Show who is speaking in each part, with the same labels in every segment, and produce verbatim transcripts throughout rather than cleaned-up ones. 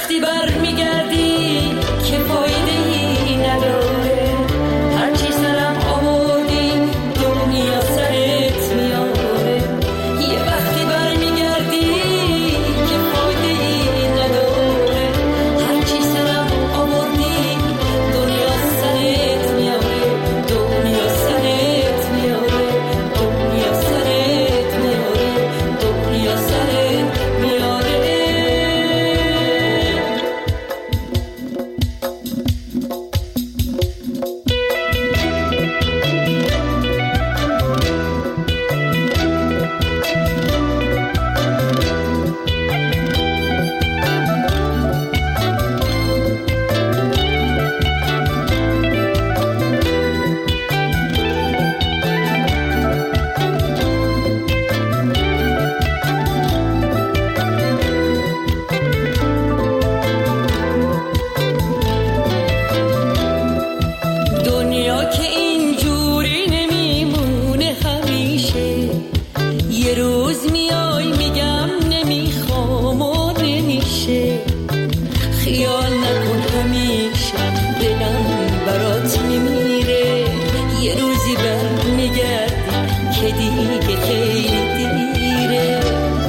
Speaker 1: وقتی برمیگردی که فایده‌ای نداره، هرچی سرم آوردی دنیا سرت میاره. یه وقتی برمیگردی که فایده‌ای نداره، هرچی سرم آوردی دنیا سرت میاره، دنیا سرت میاره، دنیا سرت میاره، دنیا سرت میاره. دنیا که اینجوری نمیمونه همیشه، یه روز میای میگم نمیخوام و نمیشه. خیال نکن همیشه دلم برات نمیره، یه روزی برمیگردی که دیگه خیلی دیره.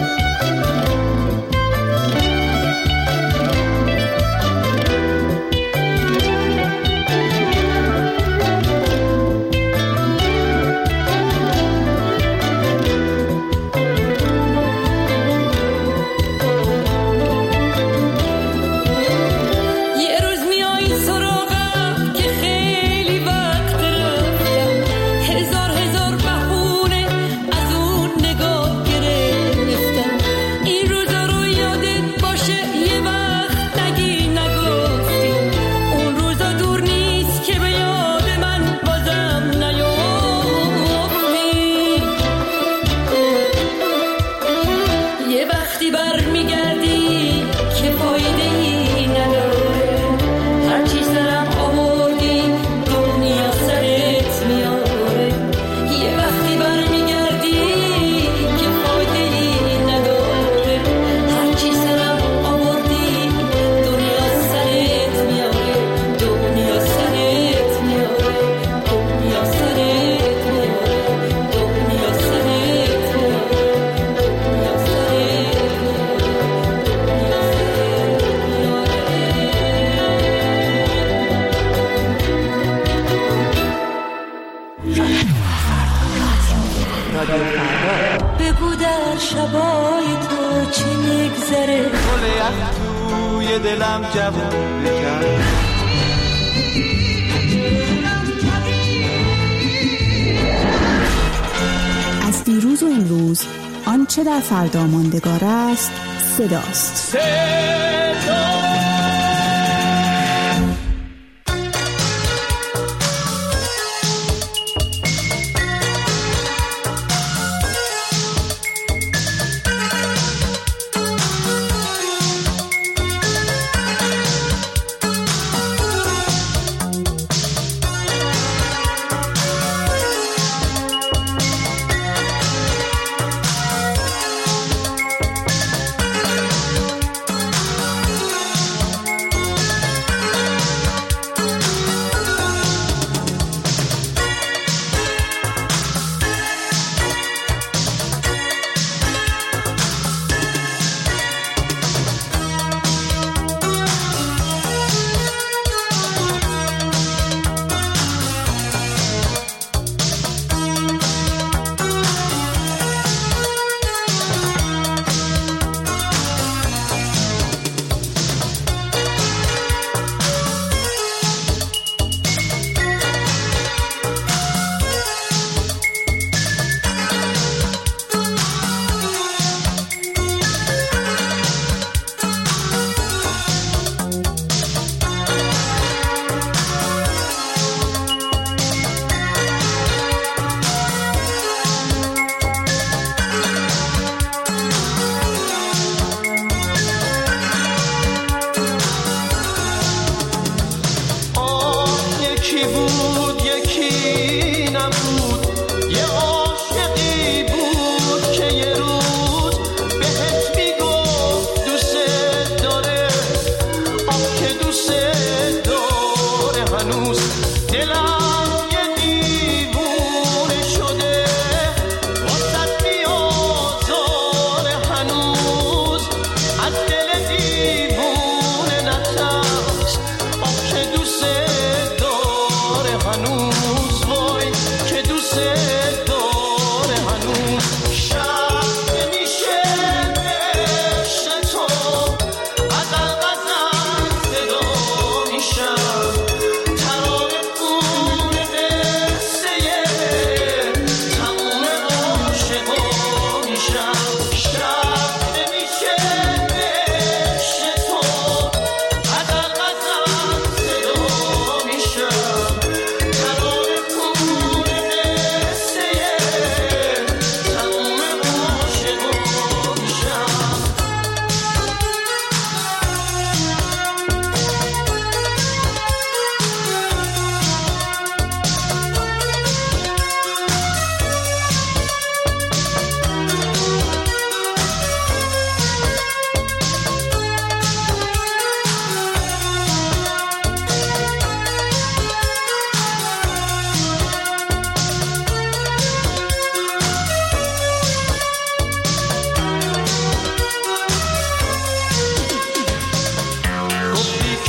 Speaker 1: یه روز میای سراغم که خیلی وقت رفتم، هزار هزار بهونه از اون نگاه گرفتم. این روزا رو یادت باشه یه وقت نگی نگفتی، اون روزا دور نیست که به یاد من بازم نیافتی. یه وقتی برمیگردی که فایده‌ای نداره، هرچی سرم آوردی دنیا سرت میاره. یه وقتی برمیگردی که فایده‌ای نداره، هرچی سرم آوردی دنیا سرت میاره، دنیا سرت میاره، دنیا سرت میاره، دنیا سرت میاره، دنیا بگو در شبای تو چی میگذره،
Speaker 2: گل یخ توی دلم جوون بکرد.
Speaker 3: از دیروز و امروز آنچه در فردا ماندگار است صداست.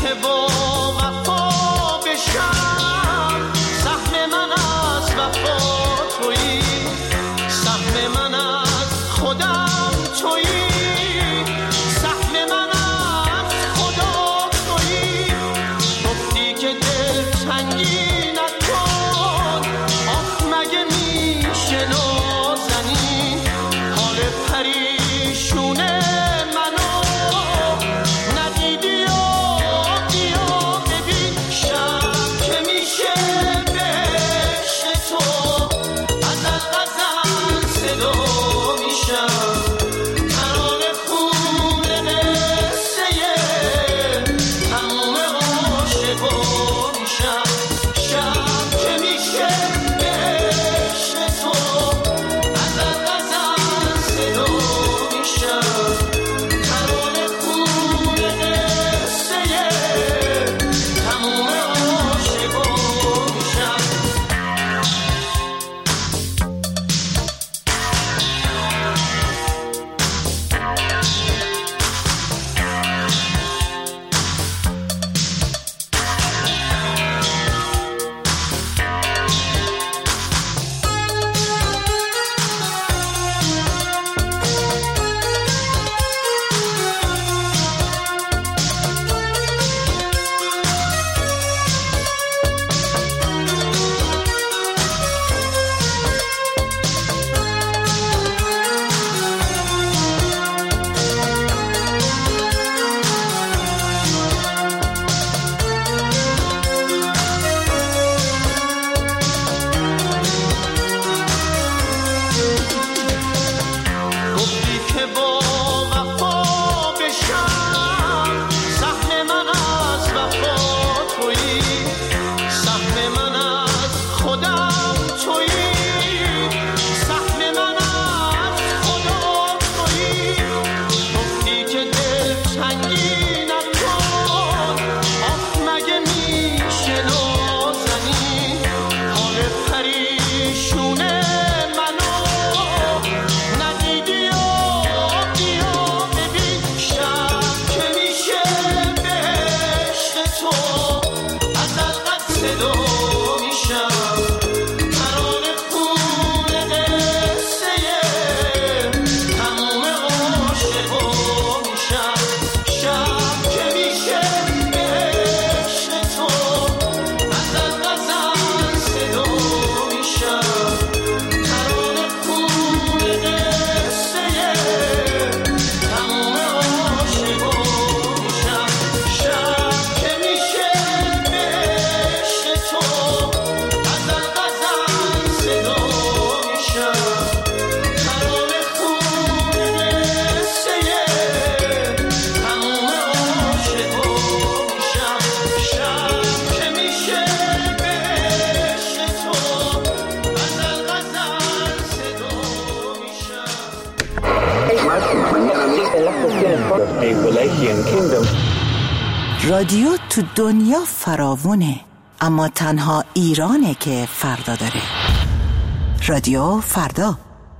Speaker 4: که با وفا بشم، سهم من از وفا تویی، سهم من از خودم تویی، سهم من از خدا تویی. گفتی که دل تنگی نکن، آخ مگه میشه نازنین حال پریشونه منو ندیدی و بیا ببین. شب که میشه بهشت تو، غزل غزل صدا میشم، ترانه خونه قصه تموم عاشقا میشم. شب که میشه بهشت تو، غزل غزل صدا میشم، ترانه خونه قصه تموم عاشقا میشم. گفتی که با وفا بشم، سهم من از وفا تویی، سهم من از خودم تویی، سهم من از خدا تویی. گفتی که دل تنگی نکن، آخ مگه میشه نازنین حال پریشونه منو ندیدی و بیا ببین. شب که میشه بهشت تو، غزل غزل صدا میشم، ترانه خونه قصه تموم عاشقا میشم. شب که میشه بهشت تو، غزل غزل صدا میشم، ترانه خونه قصه تموم عاشقا میشم. شب که میشه بهشت تو، غزل غزل صدا میشم، ترانه خونه قصه تموم عاشقا میشم. شب که میشه بهشت تو، غزل غزل صدا میشم.
Speaker 5: رادیو تو دنیا فراوونه، اما تنها ایرانه که فردا داره. رادیو فردا.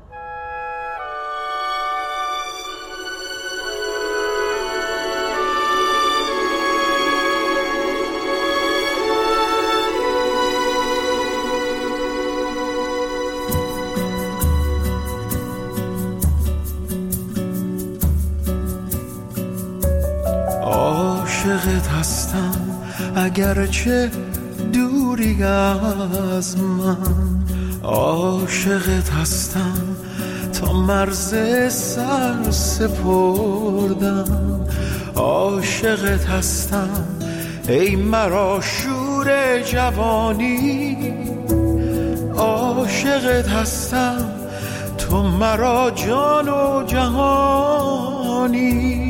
Speaker 2: عاشقت هستم اگرچه دوری از من، عاشقت هستم تا مرز سر سپردم، عاشقت هستم ای مرا شور جوانی، عاشقت هستم تو مرا جان و جهانی.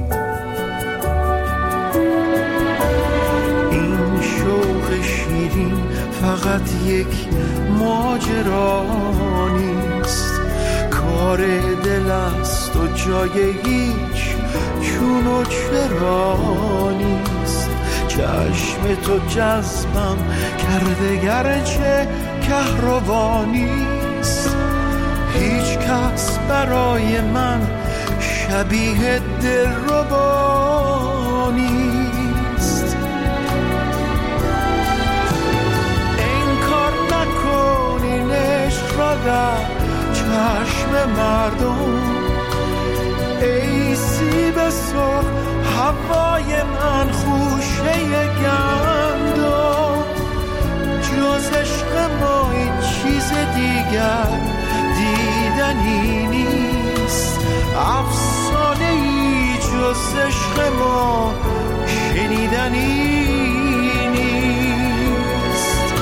Speaker 2: این شوق شیرین فقط یک ماجرا نیست، کار دل است و جای هیچ چون و چرا نیست. چشم تو جذبم کرده گرچه کهربانیست، هیچ کس برای من شبیه دلربا نیست. تمام مردم. ای سیب سرخ هوای من خوشه گندم، جز عشق ما هیچ چیز دیگر دیدنی نیست، افسانه ای جز عشق ما شنیدنی نیست.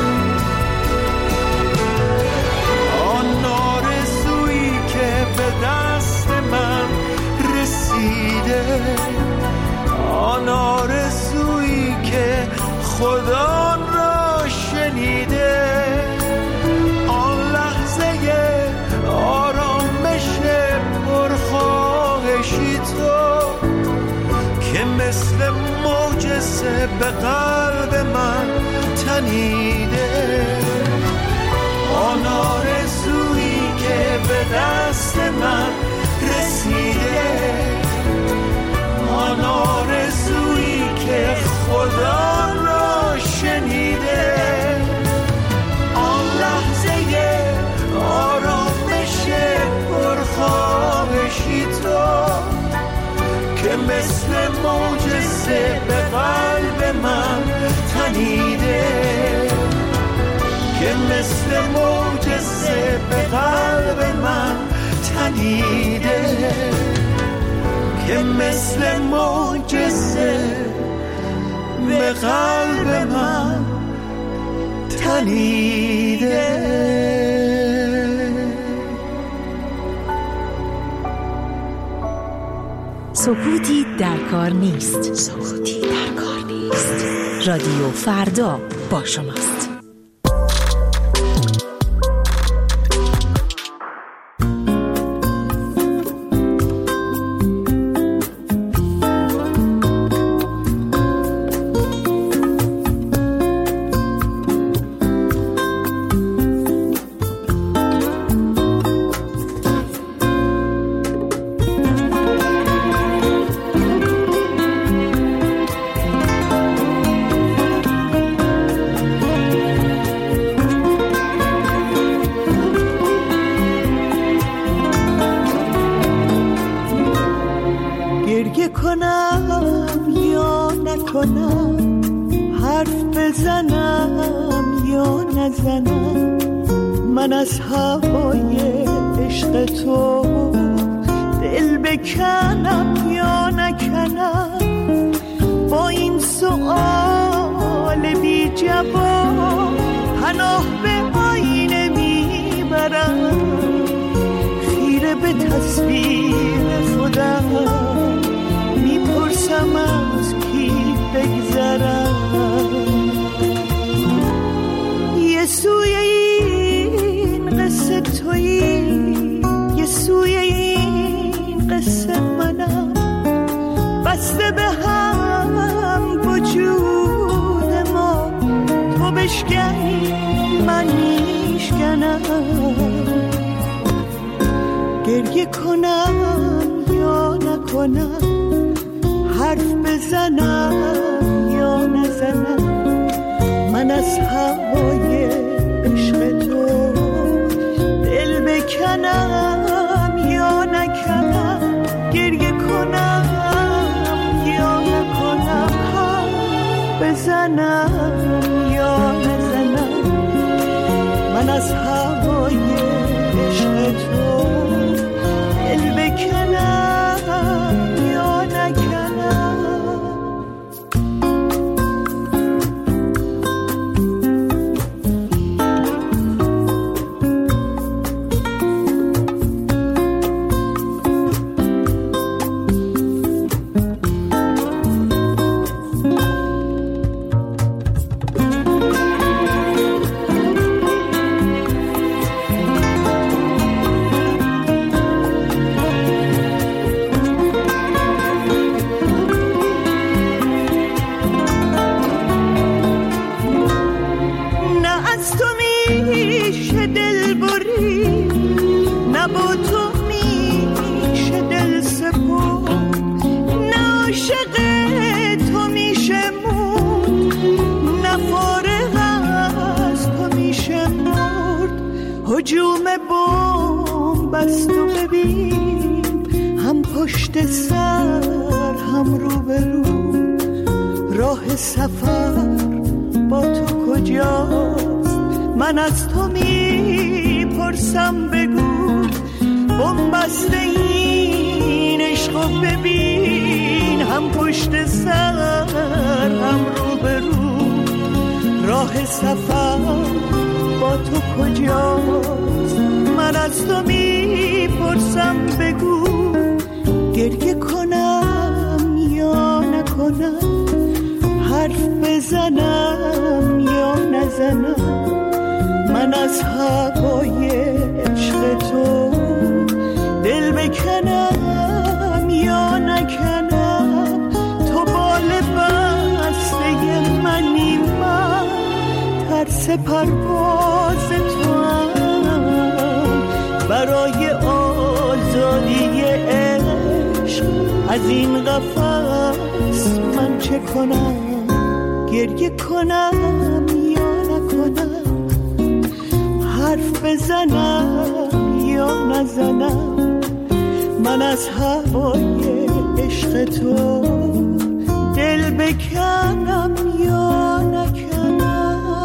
Speaker 2: آن آرزویی که به دست من رسیده، آن آرزویی که خدا را شنیده، آن لحظه آرامش پرخواهشی تو که مثل معجزه به قلب من تنیده، آن آرزویی که به دست من رسیده، آن آرزویی که خدا را شنیده، آن لحظه آرامش پرخواهشی تو که مثل معجزه به قلب من تنیده، که مثل معجزه به قلب من تنیده، که مثل معجزه به قلب من تنیده.
Speaker 3: سکوتی در کار نیست. سکوتی در کار نیست. رادیو فردا با شماست.
Speaker 6: من از هوای عشق تو دل بکنم یا نکنم، با این سؤال بی جواب پناه به آینه میبرم، خیره به تصویر خودم میپرسم از کی بگذرم. یه سوی این قصه تویی، یه سوی این قصه منم، بسته به هم وجود ما، تو بشکنی من میشکنم، گریه کنم یا نکنم، حرف بزنم یا نزنم، من از هوای عشق تو دل بکنم یا نکنم، گریه کنم یا نکنم، حرف بزنم یا نزنم، من از هوای عشق تو دل بکنم یا نکنم. بنبست و ببین، هم پشت سر هم رو به رو، راه سفر با تو کجاست؟ من از تو میپرسم بگو، بنبست این عشقو ببین، هم پشت سر هم رو به رو، راه سفر با تو کجاست؟ من از تو میپرسم بگو، گریه کنم یا نکنم، حرف بزنم یا نزنم، من از هوای عشق تو دل بکنم یا نکنم، تو بال بسته منی، من ترس پرواز تو هم، برای آزادی عشق از این قفس من چه کنم؟ گریه کنم یا نکنم، حرف بزنم یا نزنم، من از هوای عشق تو دل بکنم یا نکنم.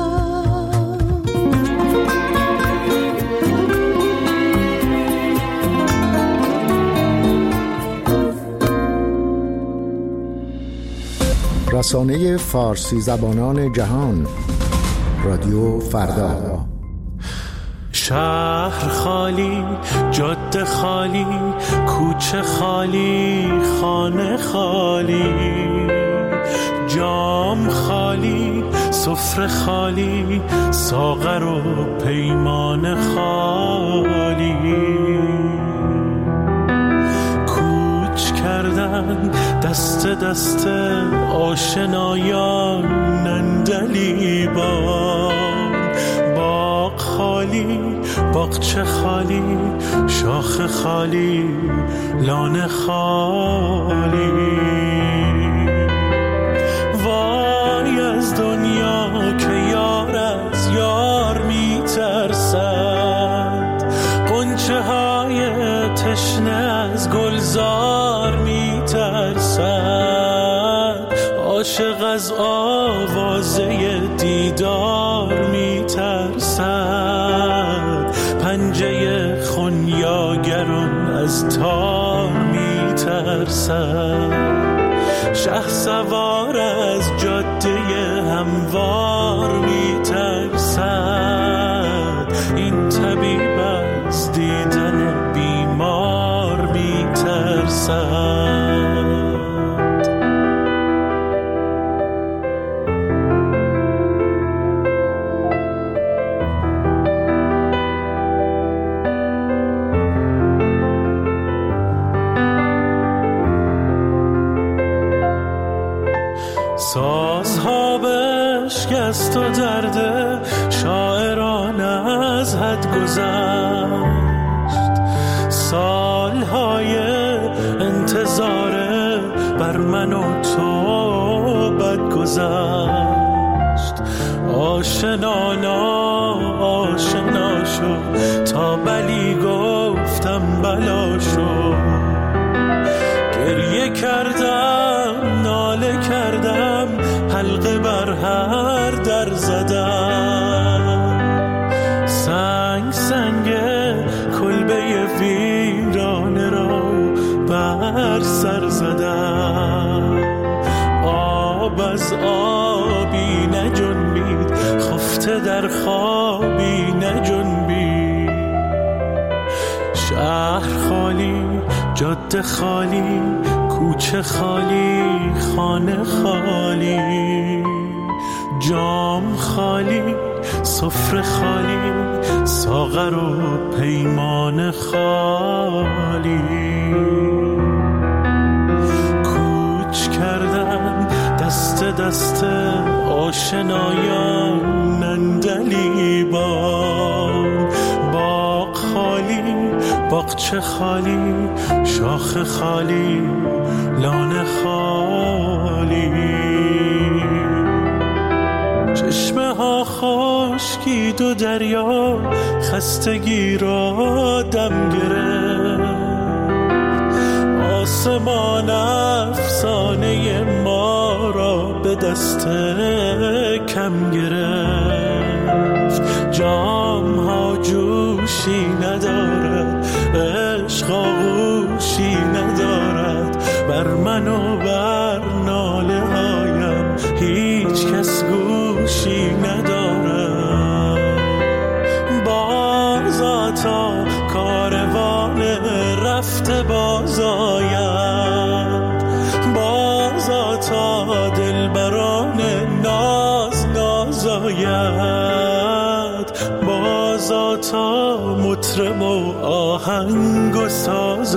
Speaker 7: رسانه فارسی زبانان جهان، رادیو فردا.
Speaker 8: شهر خالی، جاده خالی، کوچه خالی، خانه خالی، جام خالی، سفره خالی، ساغر و پیمان خالی، کوچ کردن دست دست آشنایان نندلیبان، باغ خالی، باغچه خالی، شاخ خالی، لانه خالی. وای از دنیا که یار از یار میترسد، غنچه های تشنه از گلزار میترسد، عاشق از آوازه دیدار میترسد، پنجه خونیاگران از تار میترسد، شه سوار از جاده هموار میترسد، این طبیب از دیدن بیمار میترسد. سازها بشکست و درد شاعران از حد گذشت، سالهای انتظار بر من و تو بد گذشت، آشنانا آشنا شد تا بلی گفتم بلا شد، گریه کردم ناله کردم حلقه بر هر در زدم، سنگ سنگ کلبه ویرانه را بر سر زدم، آب از آبی نجنبید خفته در خوابی نجنبید، شهر خالی، جاده خالی، کوچه خالی، خانه خالی، جام خالی، سفره خالی، ساغر و پیمان خالی، کوچ کردن دست دست آشنایان نندلیبان، باغ خالی، باغچه خالی، شاخ خالی، لانه خالی، چشمه ها خشک ماهی دو دریا خستگی را دم گرفت. آسمان افسانه ما را به دست کم گرفت. جام ها جوشی ندارد، عشق آغوشی ندارد، بر من و بر ناله هایم هیچ کس گوشی ندارد. بازا تا کاروان رفته باز آید، بازا تا دلبران ناز ناز آید، بازا تا مطرب و آهنگ و ساز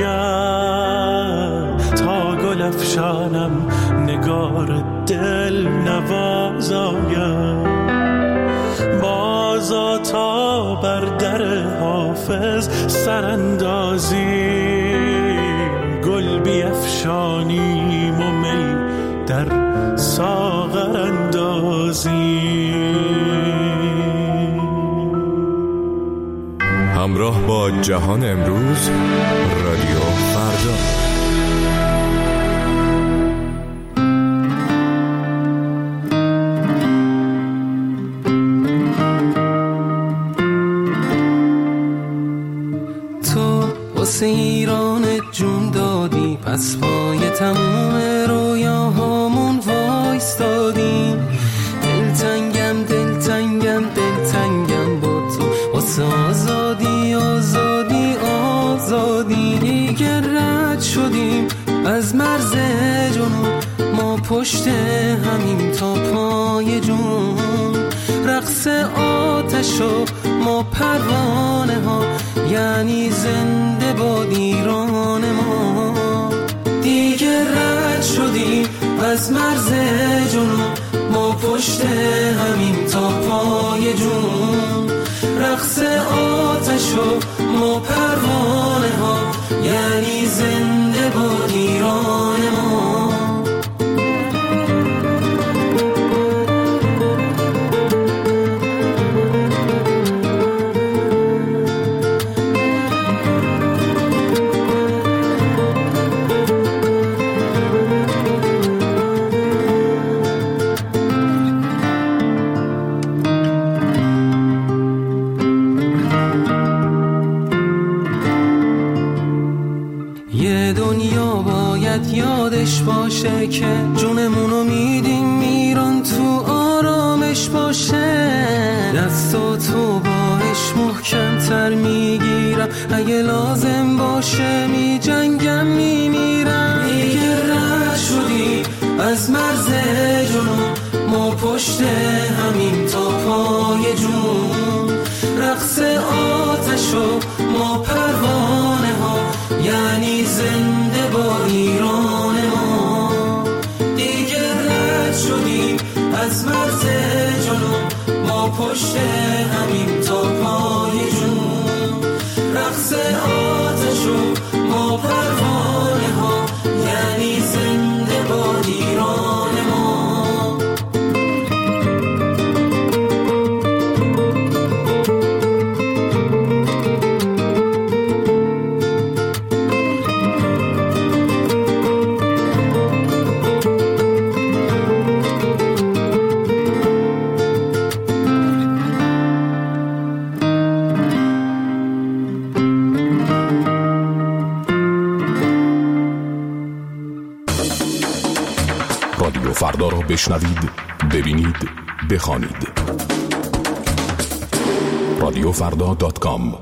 Speaker 8: آید، تا گل افشانم نگار دل نواز آید، بازا تا بر در حافظ سراندازی گل بیفشانیم و می در ساغر اندازی.
Speaker 9: همراه با جهان امروز، رادیو فردا.
Speaker 10: واسه ایران جون دادی، پس پای تموم رویاهامون وایستادیم. دلتنگم دلتنگم دلتنگم با تو، واسه آزادی آزادی آزادی. دیگه رد شدیم از مرز جنون، ما پشت همیم تا پای جون. رقص آتش و ما پروانه ها، یعنی زنده باد ایران ما. دیگه رد شدیم از مرز جنون، ما پشت همیم تا پای جون. رقص آتش و ما پروانه ها، یعنی زنده باد ایران ما. یادش باشه که جونمونو میدیم ایران، تو آرامش باشه. دستاتو باش محکم تر میگیرم، اگه لازم باشه میجنگم میمیرم. دیگه رد شدیم از مرز جنون، ما پشت همیم تا پای جون. رقص آتش و ما پروانه ها، یعنی زنده با ایران ما. دیگه رد شدیم از مرز جنون، ما پشت همیم تا پای جون. رقص آتش و ما پروانه ها، یعنی زنده با ایران ما.
Speaker 9: رادیو فردا را بشنوید، ببینید، بخوانید. رادیو فردا دات کام.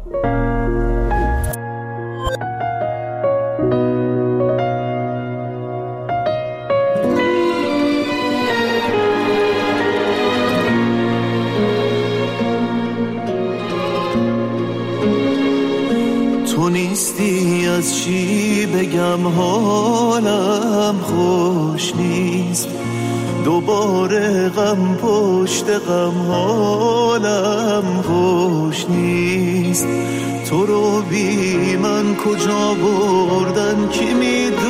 Speaker 2: تو نیستی از چی بگم حالم خوش نیست، دوباره غم پشت غم حالم خوش نیست. تو رو بی من کجا بردن کی میدونه،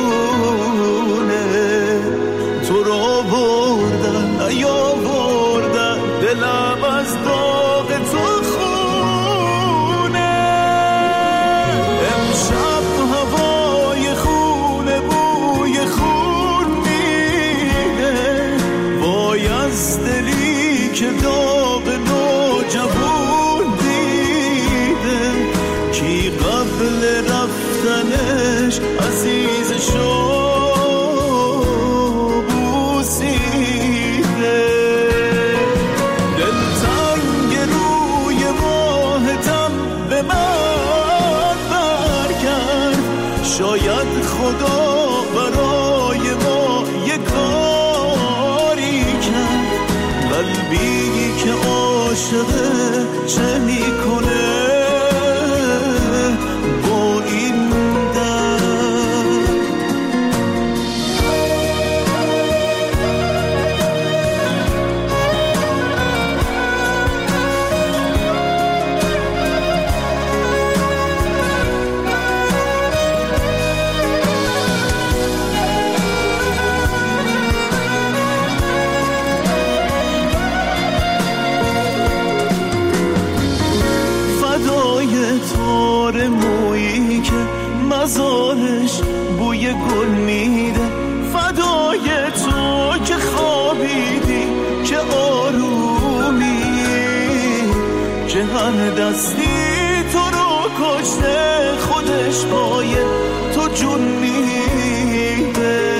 Speaker 2: تو رو بردن یا بردن دلم از دو از دلی که داغ نوجوان دیده، کی قبل رفتنش عزیزشو بوسیده. دلتنگ روی ماهتم به من برکرد، شاید خدا برای ما یه کاری کرد. قلبی که عاشقه چه میکنه با این مویی که مزارش بوی گل میده، فدای تو که خوابیدی که آرومی، که هر دستی تو رو کشته خودش پای تو جون میده.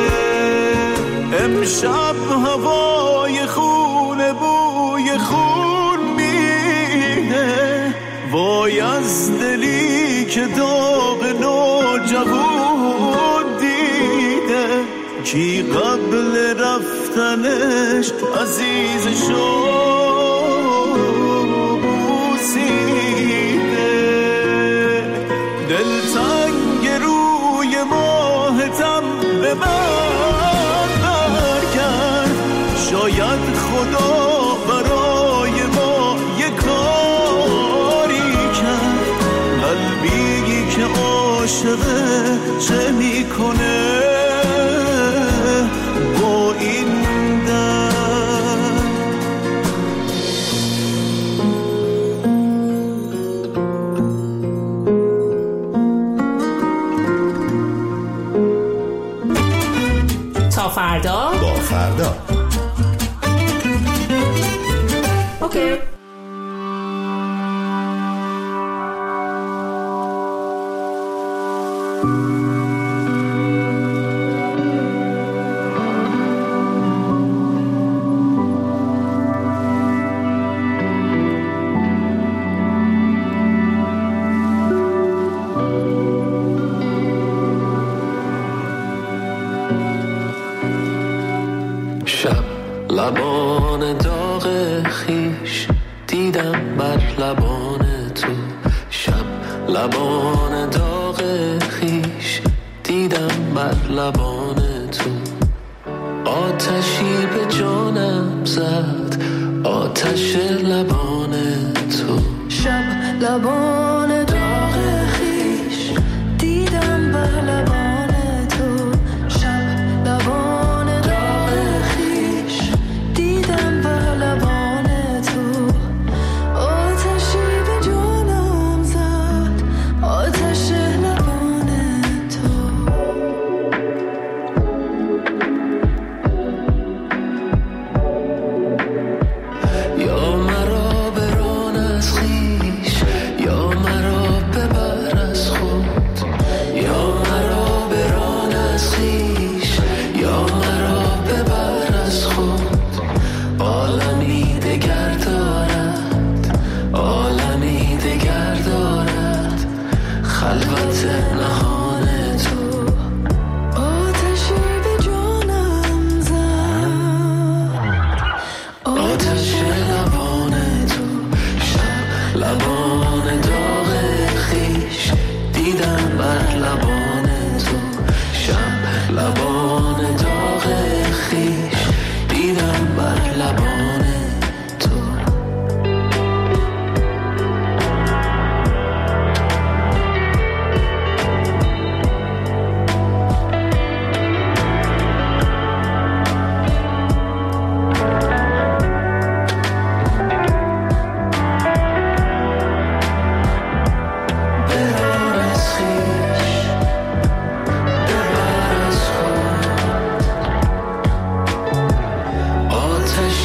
Speaker 2: امشب هوای خونه بوی خون میده، وای از دلی که داغ نوجوان دیده، کی قبل رفتنش عزیزشو بوسیده. دلتنگ روی ماهتم به من برکرد، شاید خدا برای ما یه کاری کرد. قلبی که عاشقه چه میکنه با این
Speaker 3: تا فردا
Speaker 7: با فردا.
Speaker 3: اوکی.
Speaker 10: لبان داغ خیش دیدم بر لبان تو، شب لبان داغ خیش دیدم بر لبان تو. آتشی به جانم زد آتش لبان تو،
Speaker 1: شب لبان داغ خیش دیدم بر لبان تو، شب لبان داغ خیش دیدم بر لبان تو. آتشی به جانم زد آتش لبان تو.
Speaker 10: یا مرا بران از خویش، یا مرا ببر از خود، یا مرا بران از خویش، یا مرا ببر از خود. عالمی دگر دارد، عالمی دگر دارد، خلوت نهان تو.
Speaker 1: آتشی به جانم زد
Speaker 10: آتش لبان تو، شب لبان داغ خیش دیدم بر لبان تو، شب لبان داغ خیش دیدم بر لبان تو. آتش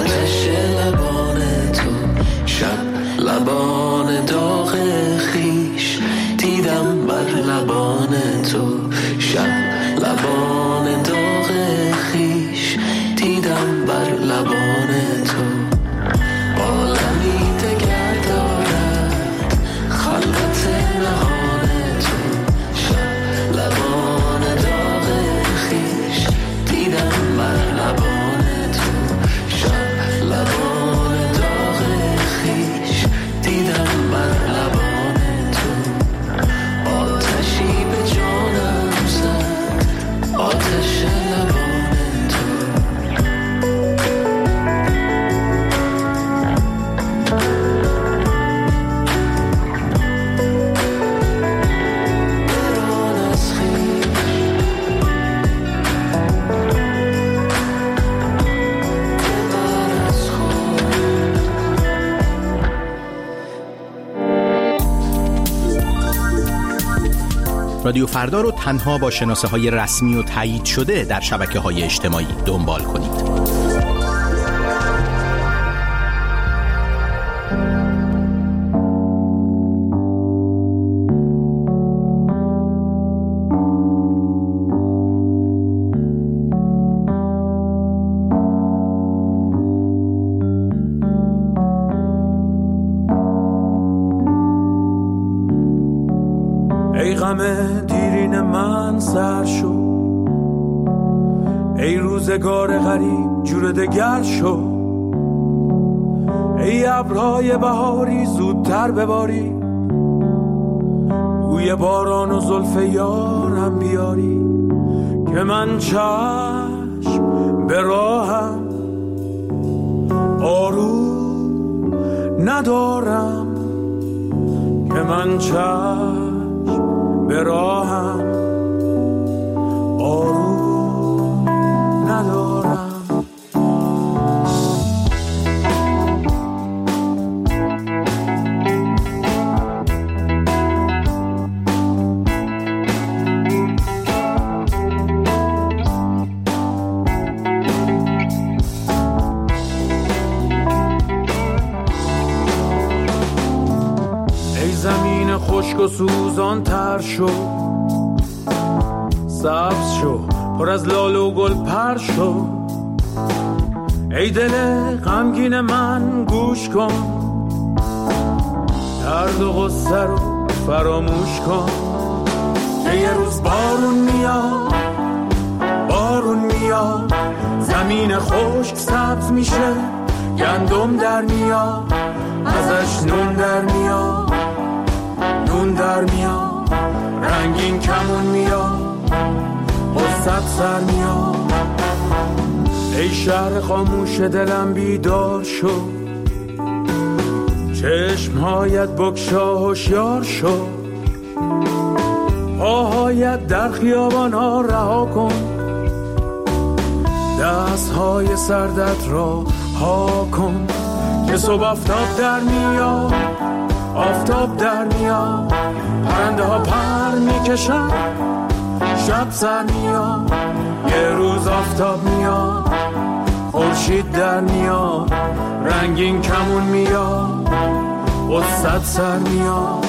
Speaker 10: آتش لبان تو شب لبان داغ خیش دیدم بر لبان تو شب لبان داغ خیش دیدم بر لبان تو عالمی دگر دارد خلوت نهان تو شب لبان داغ خیش دیدم بر لبان تو شب لبان داغ خیش دیدم بر لبان تو آتشی به جانم زد آتش لبان
Speaker 11: رادیو فردا رو تنها با شناسه های رسمی و تایید شده در شبکه های اجتماعی دنبال کنید.
Speaker 12: دیرین من سر شو ای روزگار غریب جور دگر شو ای ابرهای بهاری زودتر بباری بوی باران و زلف یارم بیاری که من چشم به راهم آروم ندارم که من چشم به راهم آروم ندارم. ای زمین خشک و سوزان تر شو سبز شو پر از لاله و گل پر شو ای دل غمگین من گوش کن درد و غصه رو فراموش کن که یه روز بارون میاد بارون میاد زمین خشک سبز میشه گندم در میاد ازش نون در میاد نون در میاد رنگین کمون میاد قصت سر میاد ای شهر خاموش دلم بیدار شو چشمهایت بگشا هوشیار شو پاهایت در خیابان ها رها کن دستهای سردت را ها کن که صبح آفتاب در میاد آفتاب در میاد پرنده ها پر میکشن شب سر میاد یه روز آفتاب میاد خورشید در میاد رنگین کمون میاد قصت سر میاد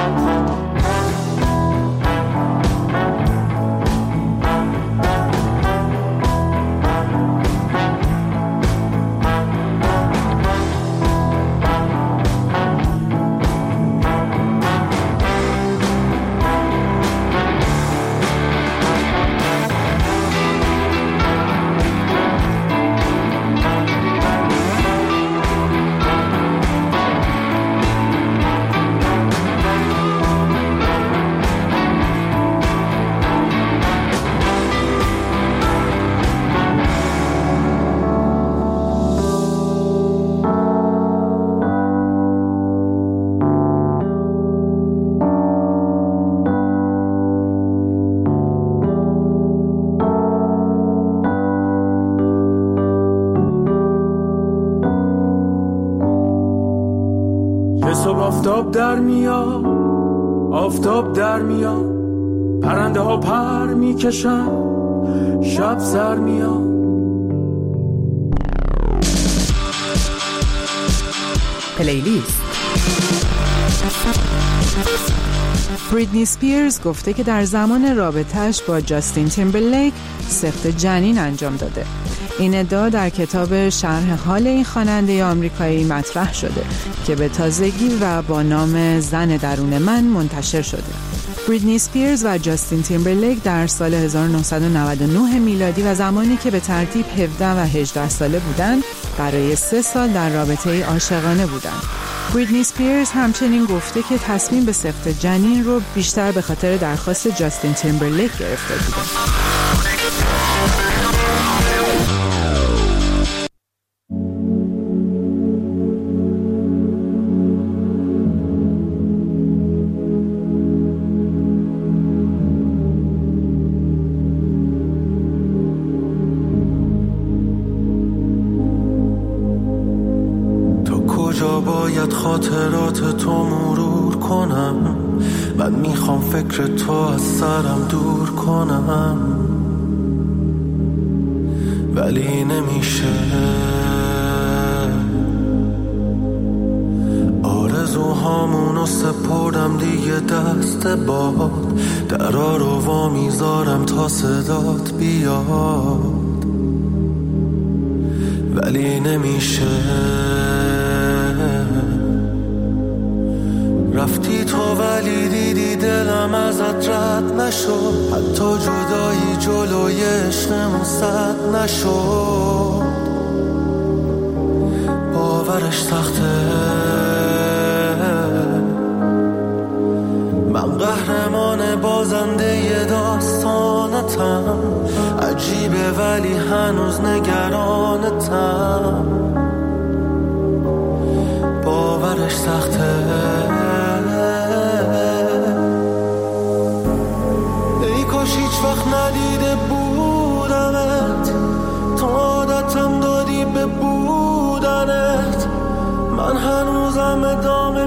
Speaker 12: آفتاب در میاد آفتاب در میاد پرنده ها پر میکشن شب سر میاد
Speaker 13: پلیلیست. بریتنی سپیرز گفته که در زمان رابطه‌اش با جاستین تیمبرلیک سقط جنین انجام داده. این ادعا در کتاب شرح حال این خواننده آمریکایی مطرح شده که به تازگی و با نام زن درون من منتشر شده. بریتنی سپیرز و جاستین تیمبرلیک در سال هزار و نهصد و نود و نه میلادی و زمانی که به ترتیب هفده و هجده ساله بودند، برای سه سال در رابطه عاشقانه بودند. بریتنی سپیرز همچنین گفته که تصمیم به سقط جنین رو بیشتر به خاطر درخواست جاستین تیمبرلیک گرفته بوده.
Speaker 10: خاطرات تو مرور کنم، من میخوام فکر تو از سرم دور کنم، ولی نمیشه. آرزوهامونو سپردم دیگه دست باد، درا رو وا میذارم تا صدات بیاد، ولی نمیشه. رفتی تو ولی دیدی دلم ازت رد نشد، حتی جدایی جلوی عشقمون سد نشد. باورش سخته، من قهرمان بازنده ی داستانتم، عجیبه ولی هنوز نگرانتم. باورش سخته، هیچ وقت ندیده بودمت، تو عادتم دادی به بودنت، من هنوزم ادامه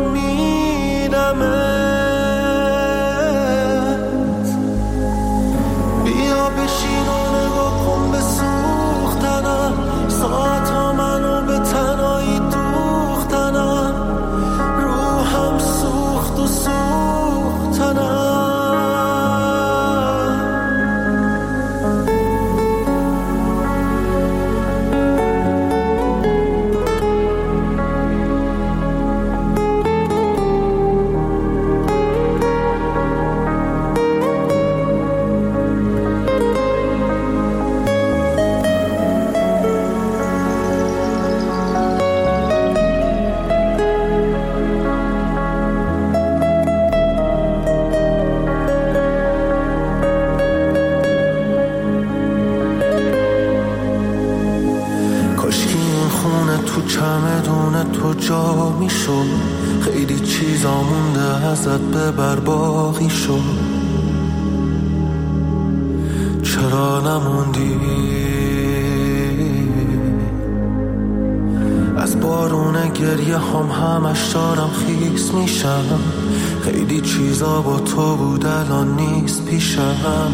Speaker 10: میدمت. بیا بشین و نگاه کن به سوختنم، ساعت ها منو به تنهایی دوختنم، روحم سوخت و سوختنم. تو جا می شد، خیلی چیزا مونده ازت ببر باقی شد. چرا نموندی؟ از بارون گریه هم همش دارم خیس میشم، خیلی چیزا با تو بود الان نیست پیشم.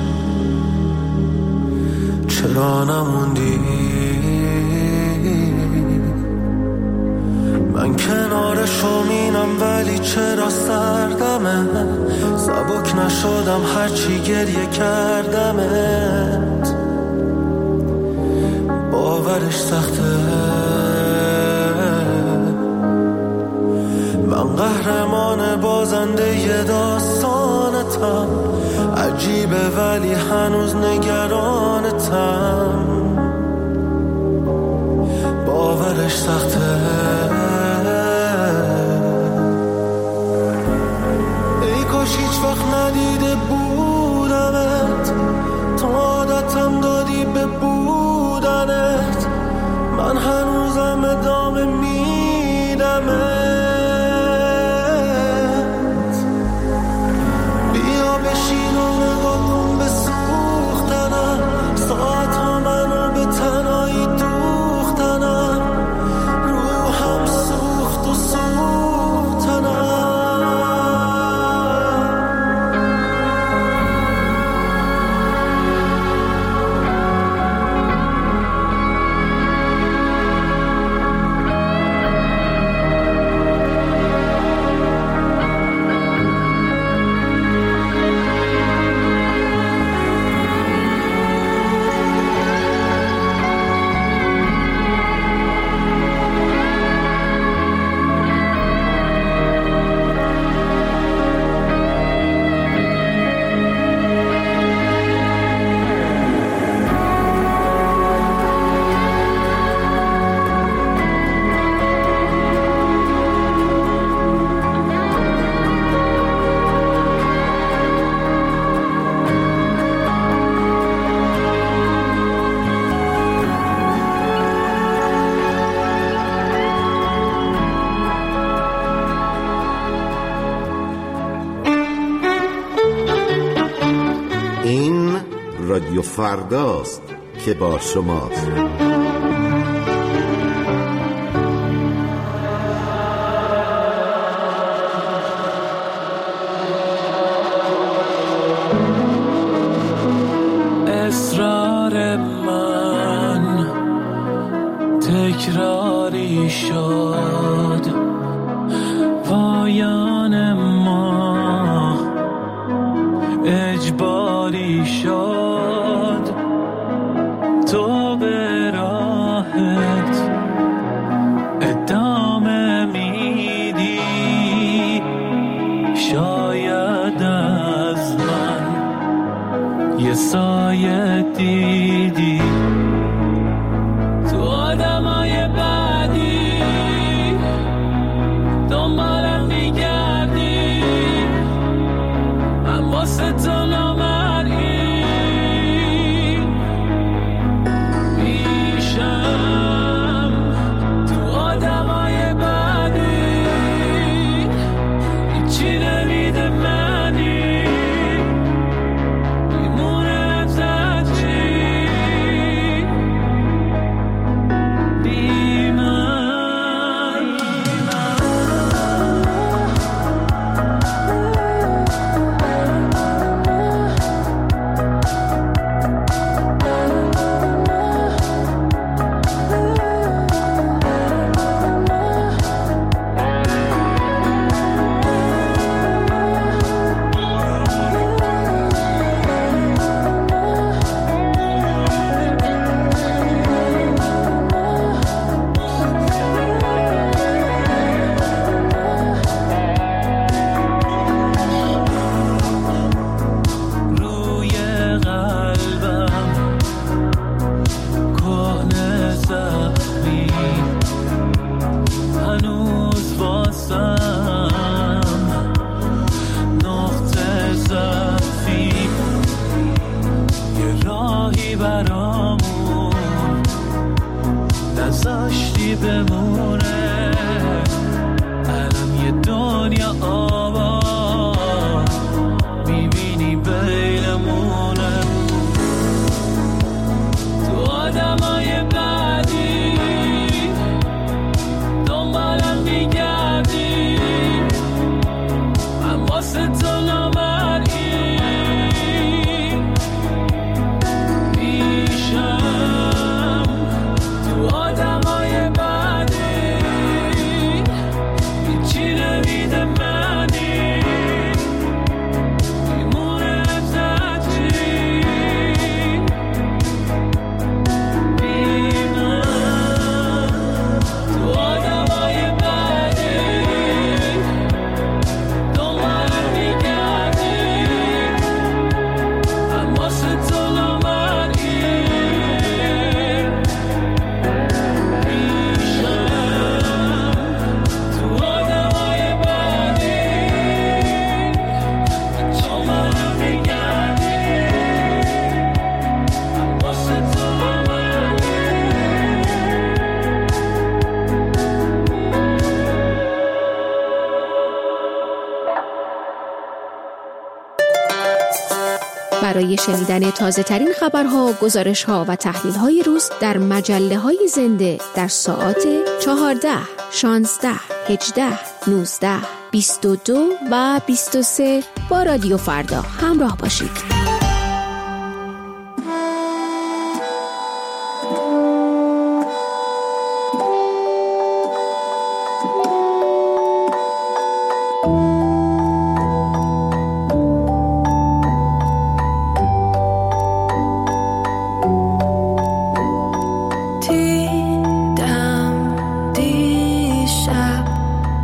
Speaker 10: چرا نموندی؟ من کنار شومینم ولی چرا سردمه، سبک نشدم هرچی گریه کردمت. باورش سخته، من قهرمان بازنده ی داستانتم، عجیبه ولی هنوز نگرانتم. باورش سخته، هیچ وقت ندیده بودمت، تو عادتم دادی به بودنت، من هنوزم ادامه میدمت. بیا بشین و نگاه کن به سوختنم، ساعت
Speaker 14: رادیو فرداست که با شماست.
Speaker 8: اصرار من تکراری شد، پایان ما اجباری شد. تو به راحت ادامه میدی، شاید از من یه سایه دیدی. تو آدمای بعدی دنبالم میگردی، من واسه تو نامرئی میشم. تو آدمای بعدی هیچی نمیده منی، میمونه ازت چی بی من. روی قلبم کهنه زخمی، هنوز واسم نقطه ضعفی. یه راهی برامون نذاشتی بمونه، الان یه دنیا آباد میبینی بینمونه. تو آدمای بعدی دنبالم میگردی، من واسه تو نامرئی میشم. تو آدمای بعدی هیچی نمیده منی، میمونه ازت چی بی من. تو آدمای بعدی دنبالم میگردی، من واسه تو نامرئی میشم. تو آدمای بعدی دنبالم میگردی، من واسه تو نامرئی.
Speaker 15: برای شنیدن تازه ترین خبرها، گزارشها و تحلیل های روز در مجله های زنده در ساعات چهارده، شانزده، هجده، نوزده، بیست و دو و بیست و سه با رادیو فردا همراه باشید.
Speaker 1: دیدم دیشب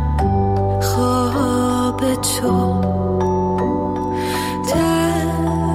Speaker 1: خواب تو در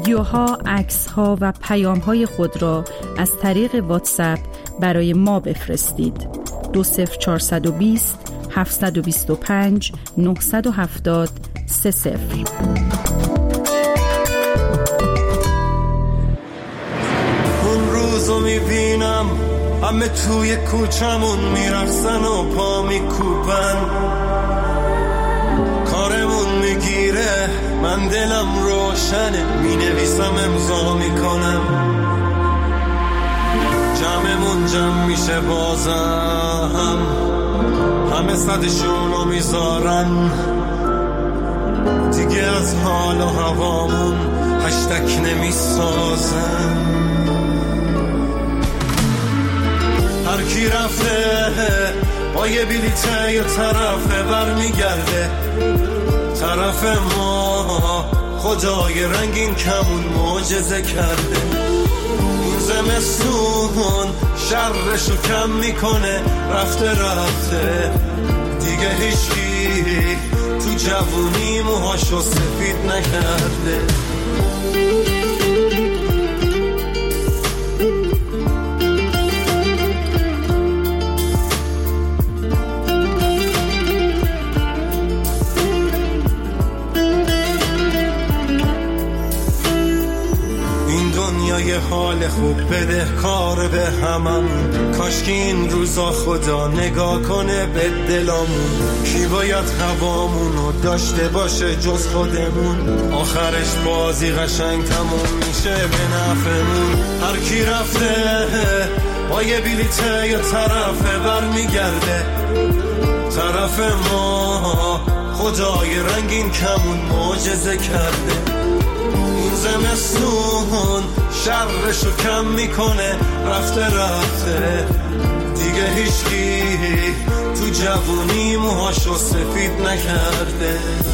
Speaker 16: ویدیوها، عکس‌ها و پیام‌های خود را از طریق واتساپ برای ما بفرستید. دو صفر چهارصد و بیست هفتصد و بیست و پنج نهصد و هفتاد سه صفر.
Speaker 10: اون روزو میبینم همه توی کوچمون میرقصن و پا میکوبن، کارمون میگیره من دلم روشنه، مینویسم امضا میکنم، جمعمون جمع میشه بازم، همه صدشونو میذارن، دیگه از حال و هوامون هشتک نمیسازن. هر کی رفته با یه بلیته یه طرفه برمیگرده، طرف ما خدای رنگین کمون معجزه کرده. این زمستون شرشو کم میکنه، رفته رفته دیگه هیچکی تو جوونی موهاشو سفید نکرده. یه حال خوب بده کار به هممون، کاش که این روزا خدا نگاه کنه به دلامون. کی باید هوامونو داشته باشه جز خودمون، آخرش بازی قشنگ تموم میشه به نفعمون. هر کی رفته با یه بلیته یه طرفه برمیگرده، طرف ما خدای رنگین کمون معجزه کرده. این زمستون شرشو کم میکنه، رفته رفته دیگه هیچکی تو جوونی موهاشو سفید نکرده.